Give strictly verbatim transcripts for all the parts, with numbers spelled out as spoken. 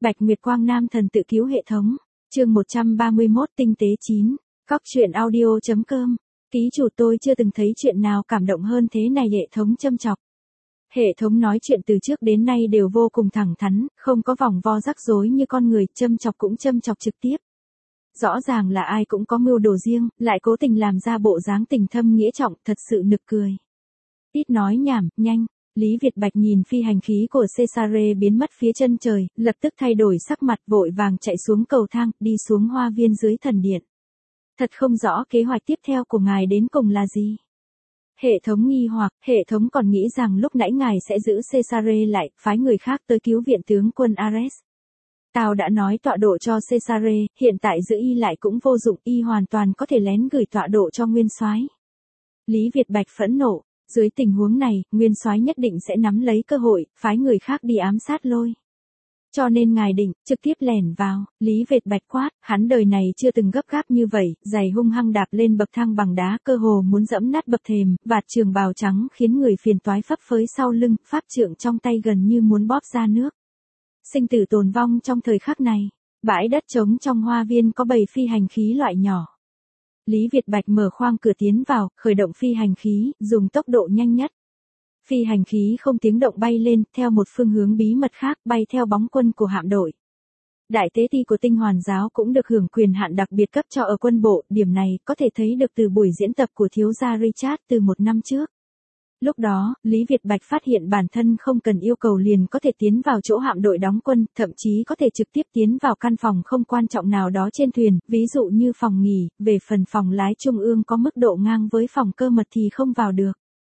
Bạch Nguyệt Quang Nam thần tự cứu hệ thống. Chương một trăm ba mươi mốt tinh tế chín. Cóc truyện audio chấm com. Ký chủ tôi chưa từng thấy chuyện nào cảm động hơn thế này. Hệ thống châm chọc. Hệ thống nói chuyện từ trước đến nay đều vô cùng thẳng thắn, không có vòng vo rắc rối như con người, châm chọc cũng châm chọc trực tiếp. Rõ ràng là ai cũng có mưu đồ riêng, lại cố tình làm ra bộ dáng tình thâm nghĩa trọng, thật sự nực cười. Ít nói nhảm, nhanh. Lý Việt Bạch nhìn phi hành khí của Cesare biến mất phía chân trời, lập tức thay đổi sắc mặt, vội vàng chạy xuống cầu thang, đi xuống hoa viên dưới thần điện. Thật không rõ kế hoạch tiếp theo của ngài đến cùng là gì. Hệ thống nghi hoặc, hệ thống còn nghĩ rằng lúc nãy ngài sẽ giữ Cesare lại, phái người khác tới cứu viện tướng quân Ares. Tao đã nói tọa độ cho Cesare, hiện tại giữ y lại cũng vô dụng, y hoàn toàn có thể lén gửi tọa độ cho Nguyên Soái. Lý Việt Bạch phẫn nộ. Dưới tình huống này, Nguyên Soái nhất định sẽ nắm lấy cơ hội, phái người khác đi ám sát Lôi. Cho nên ngài định, trực tiếp lẻn vào, Lý Việt Bạch quát, hắn đời này chưa từng gấp gáp như vậy, giày hung hăng đạp lên bậc thang bằng đá, cơ hồ muốn dẫm nát bậc thềm, vạt trường bào trắng khiến người phiền toái phấp phới sau lưng, pháp trượng trong tay gần như muốn bóp ra nước. Sinh tử tồn vong trong thời khắc này, bãi đất trống trong hoa viên có bầy phi hành khí loại nhỏ. Lý Việt Bạch mở khoang cửa tiến vào, khởi động phi hành khí, dùng tốc độ nhanh nhất. Phi hành khí không tiếng động bay lên, theo một phương hướng bí mật khác, bay theo bóng quân của hạm đội. Đại tế ti của Tinh Hoàn giáo cũng được hưởng quyền hạn đặc biệt cấp cho ở quân bộ, điểm này có thể thấy được từ buổi diễn tập của thiếu gia Richard từ một năm trước. Lúc đó, Lý Việt Bạch phát hiện bản thân không cần yêu cầu liền có thể tiến vào chỗ hạm đội đóng quân, thậm chí có thể trực tiếp tiến vào căn phòng không quan trọng nào đó trên thuyền, ví dụ như phòng nghỉ, về phần phòng lái trung ương có mức độ ngang với phòng cơ mật thì không vào được.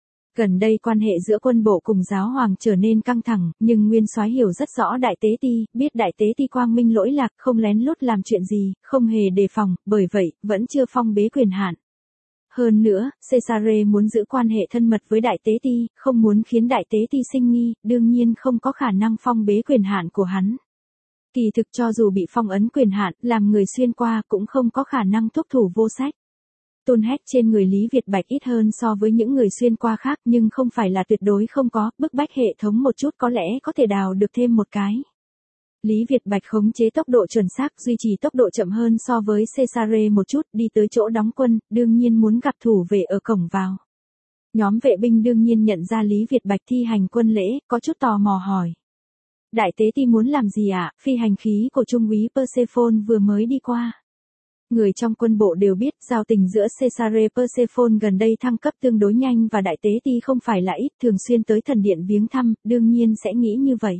Gần đây quan hệ giữa quân bộ cùng giáo hoàng trở nên căng thẳng, nhưng Nguyên Soái hiểu rất rõ đại tế ti, biết đại tế ti quang minh lỗi lạc, không lén lút làm chuyện gì, không hề đề phòng, bởi vậy, vẫn chưa phong bế quyền hạn. Hơn nữa, Cesare muốn giữ quan hệ thân mật với đại tế ti, không muốn khiến đại tế ti sinh nghi, đương nhiên không có khả năng phong bế quyền hạn của hắn. Kỳ thực cho dù bị phong ấn quyền hạn, làm người xuyên qua cũng không có khả năng thúc thủ vô sách. Tôn hét trên người Lý Việt Bạch ít hơn so với những người xuyên qua khác nhưng không phải là tuyệt đối không có, bức bách hệ thống một chút có lẽ có thể đào được thêm một cái. Lý Việt Bạch khống chế tốc độ chuẩn xác, duy trì tốc độ chậm hơn so với Cesare một chút, đi tới chỗ đóng quân, đương nhiên muốn gặp thủ vệ ở cổng vào. Nhóm vệ binh đương nhiên nhận ra Lý Việt Bạch thi hành quân lễ, có chút tò mò hỏi. Đại tế ti muốn làm gì ạ? À? Phi hành khí của Trung úy Persephone vừa mới đi qua. Người trong quân bộ đều biết giao tình giữa Cesare Persephone gần đây thăng cấp tương đối nhanh và đại tế ti không phải là ít, thường xuyên tới thần điện viếng thăm, đương nhiên sẽ nghĩ như vậy.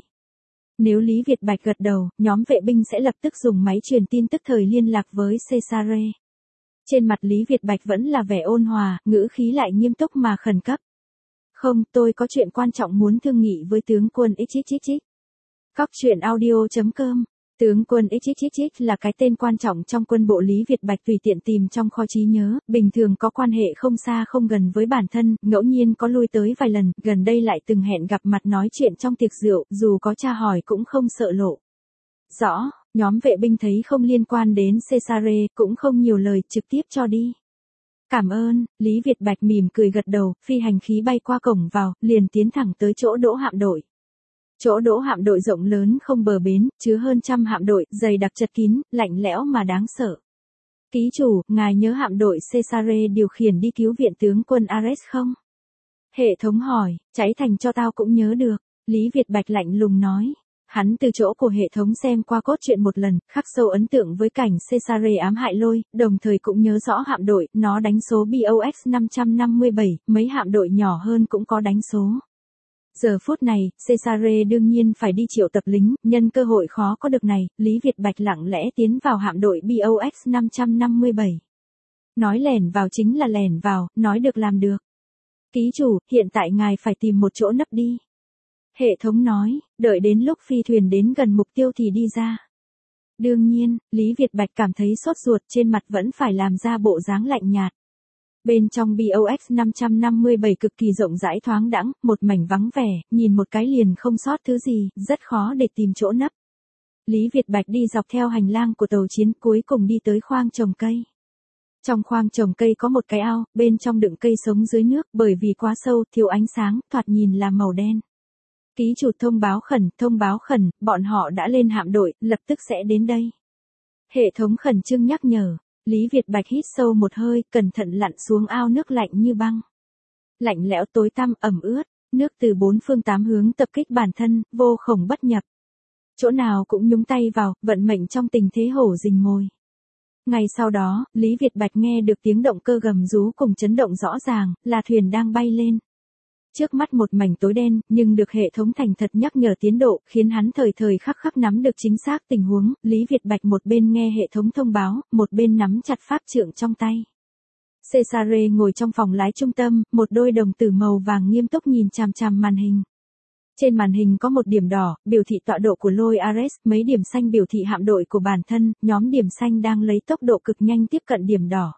Nếu Lý Việt Bạch gật đầu, nhóm vệ binh sẽ lập tức dùng máy truyền tin tức thời liên lạc với Cesare. Trên mặt Lý Việt Bạch vẫn là vẻ ôn hòa, ngữ khí lại nghiêm túc mà khẩn cấp. Không, tôi có chuyện quan trọng muốn thương nghị với tướng quân xxxx. Cóc truyện audio chấm com. Tướng quân xxxx là cái tên quan trọng trong quân bộ. Lý Việt Bạch tùy tiện tìm trong kho trí nhớ, bình thường có quan hệ không xa không gần với bản thân, ngẫu nhiên có lui tới vài lần, gần đây lại từng hẹn gặp mặt nói chuyện trong tiệc rượu, dù có tra hỏi cũng không sợ lộ. Rõ, nhóm vệ binh thấy không liên quan đến Cesare, cũng không nhiều lời, trực tiếp cho đi. Cảm ơn, Lý Việt Bạch mỉm cười gật đầu, phi hành khí bay qua cổng vào, liền tiến thẳng tới chỗ đỗ hạm đội. Chỗ đỗ hạm đội rộng lớn không bờ bến, chứa hơn trăm hạm đội, dày đặc chật kín, lạnh lẽo mà đáng sợ. Ký chủ, ngài nhớ hạm đội Cesare điều khiển đi cứu viện tướng quân Ares không? Hệ thống hỏi, cháy thành cho tao cũng nhớ được. Lý Việt Bạch lạnh lùng nói. Hắn từ chỗ của hệ thống xem qua cốt truyện một lần, khắc sâu ấn tượng với cảnh Cesare ám hại Lôi, đồng thời cũng nhớ rõ hạm đội, nó đánh số B O X năm trăm năm mươi bảy, mấy hạm đội nhỏ hơn cũng có đánh số. Giờ phút này, Cesare đương nhiên phải đi triệu tập lính, nhân cơ hội khó có được này, Lý Việt Bạch lặng lẽ tiến vào hạm đội B O X năm trăm năm mươi bảy. Nói lẻn vào chính là lẻn vào, nói được làm được. Ký chủ, hiện tại ngài phải tìm một chỗ nấp đi. Hệ thống nói, đợi đến lúc phi thuyền đến gần mục tiêu thì đi ra. Đương nhiên, Lý Việt Bạch cảm thấy sốt ruột, trên mặt vẫn phải làm ra bộ dáng lạnh nhạt. Bên trong B O X năm trăm năm mươi bảy cực kỳ rộng rãi thoáng đãng, một mảnh vắng vẻ, nhìn một cái liền không sót thứ gì, rất khó để tìm chỗ nấp. Lý Việt Bạch đi dọc theo hành lang của tàu chiến, cuối cùng đi tới khoang trồng cây. Trong khoang trồng cây có một cái ao, bên trong đựng cây sống dưới nước, bởi vì quá sâu, thiếu ánh sáng, thoạt nhìn là màu đen. Ký chủ thông báo khẩn, thông báo khẩn, bọn họ đã lên hạm đội, lập tức sẽ đến đây. Hệ thống khẩn trương nhắc nhở. Lý Việt Bạch hít sâu một hơi, cẩn thận lặn xuống ao nước lạnh như băng. Lạnh lẽo tối tăm ẩm ướt, nước từ bốn phương tám hướng tập kích bản thân, vô khổng bất nhập. Chỗ nào cũng nhúng tay vào, vận mệnh trong tình thế hổ rình mồi. Ngày sau đó, Lý Việt Bạch nghe được tiếng động cơ gầm rú cùng chấn động rõ ràng, là thuyền đang bay lên. Trước mắt một mảnh tối đen, nhưng được hệ thống thành thật nhắc nhở tiến độ, khiến hắn thời thời khắc khắc nắm được chính xác tình huống. Lý Việt Bạch một bên nghe hệ thống thông báo, một bên nắm chặt pháp trượng trong tay. Cesare ngồi trong phòng lái trung tâm, một đôi đồng tử màu vàng nghiêm túc nhìn chằm chằm màn hình. Trên màn hình có một điểm đỏ, biểu thị tọa độ của Lôi Ares, mấy điểm xanh biểu thị hạm đội của bản thân, nhóm điểm xanh đang lấy tốc độ cực nhanh tiếp cận điểm đỏ.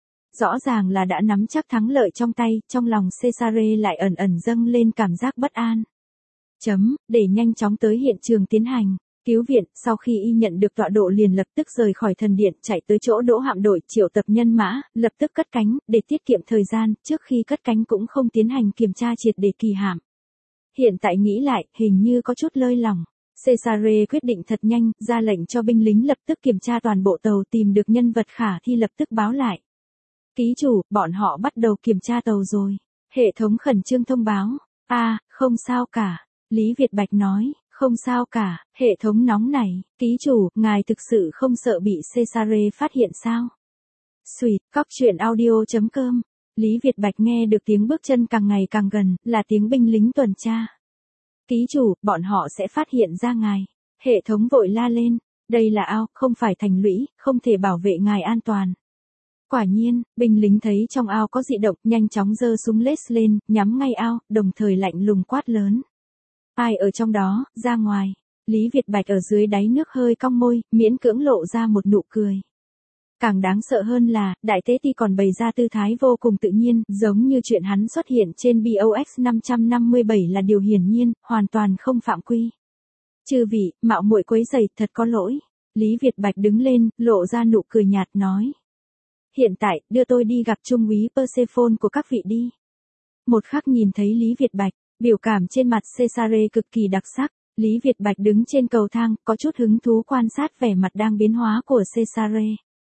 Rõ ràng là đã nắm chắc thắng lợi trong tay, trong lòng Cesare lại ẩn ẩn dâng lên cảm giác bất an. Chấm, để nhanh chóng tới hiện trường tiến hành cứu viện, sau khi y nhận được tọa độ liền lập tức rời khỏi thần điện, chạy tới chỗ đỗ hạm đội, triệu tập nhân mã, lập tức cất cánh, để tiết kiệm thời gian, trước khi cất cánh cũng không tiến hành kiểm tra triệt để kỳ hạm. Hiện tại nghĩ lại, hình như có chút lơi lỏng. Cesare quyết định thật nhanh, ra lệnh cho binh lính lập tức kiểm tra toàn bộ tàu, tìm được nhân vật khả thi lập tức báo lại. Ký chủ, bọn họ bắt đầu kiểm tra tàu rồi. Hệ thống khẩn trương thông báo. A, à, không sao cả. Lý Việt Bạch nói, không sao cả, hệ thống nóng này. Ký chủ, ngài thực sự không sợ bị Cesare phát hiện sao? Sweet, cóc truyện audio chấm com. Lý Việt Bạch nghe được tiếng bước chân càng ngày càng gần, là tiếng binh lính tuần tra. Ký chủ, bọn họ sẽ phát hiện ra ngài. Hệ thống vội la lên. Đây là ao, không phải thành lũy, không thể bảo vệ ngài an toàn. Quả nhiên, binh lính thấy trong ao có dị động, nhanh chóng giơ súng lết lên, nhắm ngay ao, đồng thời lạnh lùng quát lớn. Ai ở trong đó, ra ngoài. Lý Việt Bạch ở dưới đáy nước hơi cong môi, miễn cưỡng lộ ra một nụ cười. Càng đáng sợ hơn là, đại tế ti còn bày ra tư thái vô cùng tự nhiên, giống như chuyện hắn xuất hiện trên box năm trăm năm mươi bảy là điều hiển nhiên, hoàn toàn không phạm quy. Chư vị, mạo muội quấy rầy, thật có lỗi. Lý Việt Bạch đứng lên, lộ ra nụ cười nhạt nói. Hiện tại, đưa tôi đi gặp trung úy Persephone của các vị đi. Một khắc nhìn thấy Lý Việt Bạch, biểu cảm trên mặt Cesare cực kỳ đặc sắc. Lý Việt Bạch đứng trên cầu thang, có chút hứng thú quan sát vẻ mặt đang biến hóa của Cesare.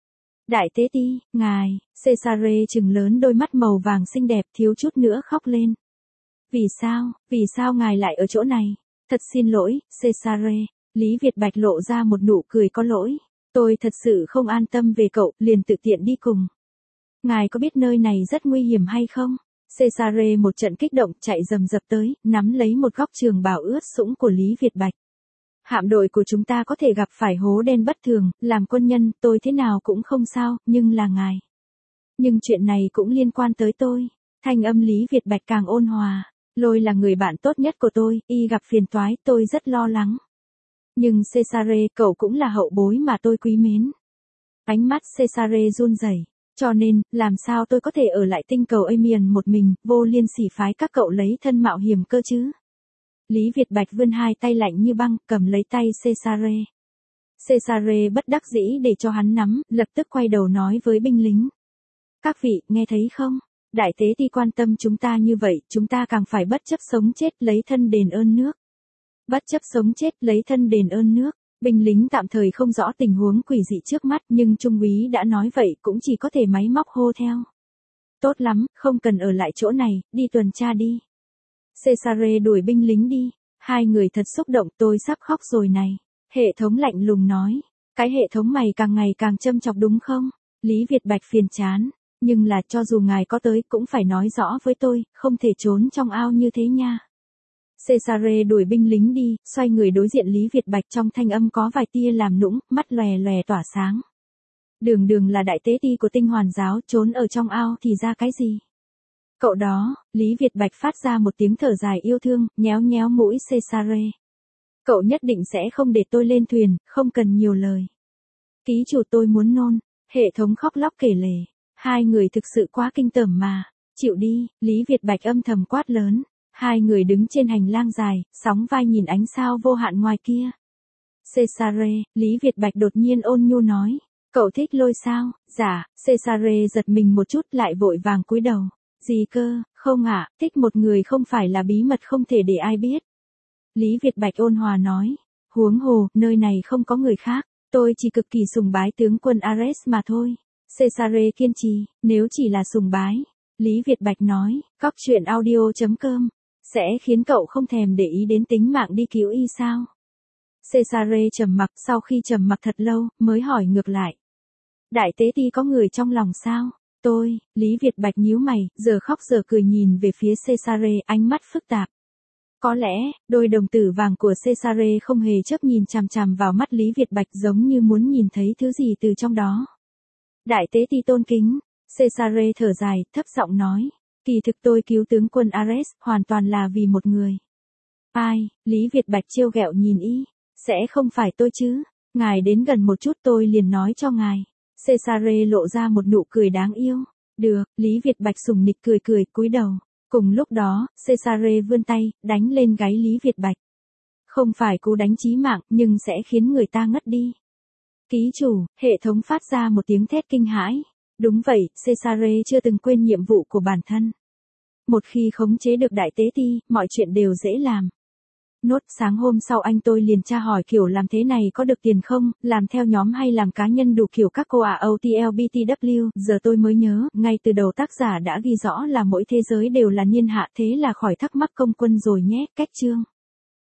Đại tế ti, ngài, Cesare trừng lớn đôi mắt màu vàng xinh đẹp, thiếu chút nữa khóc lên. Vì sao, vì sao ngài lại ở chỗ này? Thật xin lỗi, Cesare. Lý Việt Bạch lộ ra một nụ cười có lỗi. Tôi thật sự không an tâm về cậu, liền tự tiện đi cùng. Ngài có biết nơi này rất nguy hiểm hay không? Cesare một trận kích động chạy rầm rập tới, nắm lấy một góc trường bào ướt sũng của Lý Việt Bạch. Hạm đội của chúng ta có thể gặp phải hố đen bất thường, làm quân nhân, tôi thế nào cũng không sao, nhưng là ngài. Nhưng chuyện này cũng liên quan tới tôi. Thanh âm Lý Việt Bạch càng ôn hòa. Lôi là người bạn tốt nhất của tôi, y gặp phiền toái, tôi rất lo lắng. Nhưng Cesare, cậu cũng là hậu bối mà tôi quý mến. Ánh mắt Cesare run rẩy. Cho nên, làm sao tôi có thể ở lại tinh cầu Amiens một mình, vô liên sỉ phái các cậu lấy thân mạo hiểm cơ chứ? Lý Việt Bạch vươn hai tay lạnh như băng, cầm lấy tay Cesare. Cesare bất đắc dĩ để cho hắn nắm, lập tức quay đầu nói với binh lính. Các vị, nghe thấy không? Đại tế ti quan tâm chúng ta như vậy, chúng ta càng phải bất chấp sống chết lấy thân đền ơn nước. Bất chấp sống chết lấy thân đền ơn nước. Binh lính tạm thời không rõ tình huống quỷ dị trước mắt, nhưng trung úy đã nói vậy cũng chỉ có thể máy móc hô theo. Tốt lắm, không cần ở lại chỗ này, đi tuần tra đi. Cesare đuổi binh lính đi. Hai người thật xúc động, tôi sắp khóc rồi này. Hệ thống lạnh lùng nói. Cái hệ thống mày càng ngày càng châm chọc đúng không? Lý Việt Bạch phiền chán. Nhưng là cho dù ngài có tới cũng phải nói rõ với tôi, không thể trốn trong ao như thế nha. Cesare đuổi binh lính đi, xoay người đối diện Lý Việt Bạch, trong thanh âm có vài tia làm nũng, mắt lòe lòe tỏa sáng. Đường đường là đại tế ti của tinh hoàn giáo, trốn ở trong ao thì ra cái gì? Cậu đó, Lý Việt Bạch phát ra một tiếng thở dài yêu thương, nhéo nhéo mũi Cesare. Cậu nhất định sẽ không để tôi lên thuyền, không cần nhiều lời. Ký chủ tôi muốn nôn. Hệ thống khóc lóc kể lể. Hai người thực sự quá kinh tởm mà. Chịu đi, Lý Việt Bạch âm thầm quát lớn. Hai người đứng trên hành lang dài, sóng vai nhìn ánh sao vô hạn ngoài kia. Cesare, Lý Việt Bạch đột nhiên ôn nhu nói. Cậu thích lôi sao? Dạ, Cesare giật mình một chút lại vội vàng cúi đầu. Gì cơ, không ạ, thích một người không phải là bí mật không thể để ai biết. Lý Việt Bạch ôn hòa nói. Huống hồ, nơi này không có người khác, tôi chỉ cực kỳ sùng bái tướng quân Ares mà thôi. Cesare kiên trì, nếu chỉ là sùng bái. Lý Việt Bạch nói, cóc truyện audio.com, sẽ khiến cậu không thèm để ý đến tính mạng đi cứu y sao? Cesare trầm mặc, sau khi trầm mặc thật lâu, mới hỏi ngược lại. Đại tế ti có người trong lòng sao? Tôi, Lý Việt Bạch nhíu mày, giờ khóc giờ cười nhìn về phía Cesare, ánh mắt phức tạp. Có lẽ, đôi đồng tử vàng của Cesare không hề chớp nhìn chằm chằm vào mắt Lý Việt Bạch giống như muốn nhìn thấy thứ gì từ trong đó. Đại tế ti tôn kính, Cesare thở dài, thấp giọng nói. Kỳ thực tôi cứu tướng quân Ares, hoàn toàn là vì một người. Ai, Lý Việt Bạch trêu ghẹo nhìn y. Sẽ không phải tôi chứ, ngài đến gần một chút tôi liền nói cho ngài. Cesare lộ ra một nụ cười đáng yêu. Được, Lý Việt Bạch sùng nịch cười cười, cúi đầu. Cùng lúc đó, Cesare vươn tay, đánh lên gáy Lý Việt Bạch. Không phải cú đánh chí mạng, nhưng sẽ khiến người ta ngất đi. Ký chủ, hệ thống phát ra một tiếng thét kinh hãi. Đúng vậy, Cesare chưa từng quên nhiệm vụ của bản thân. Một khi khống chế được đại tế ti, mọi chuyện đều dễ làm. Nốt, sáng hôm sau anh tôi liền tra hỏi kiểu làm thế này có được tiền không, làm theo nhóm hay làm cá nhân đủ kiểu các cô à o tê lờ bê tê vê, giờ tôi mới nhớ, ngay từ đầu tác giả đã ghi rõ là mỗi thế giới đều là niên hạ thế là khỏi thắc mắc công quân rồi nhé, cách chương.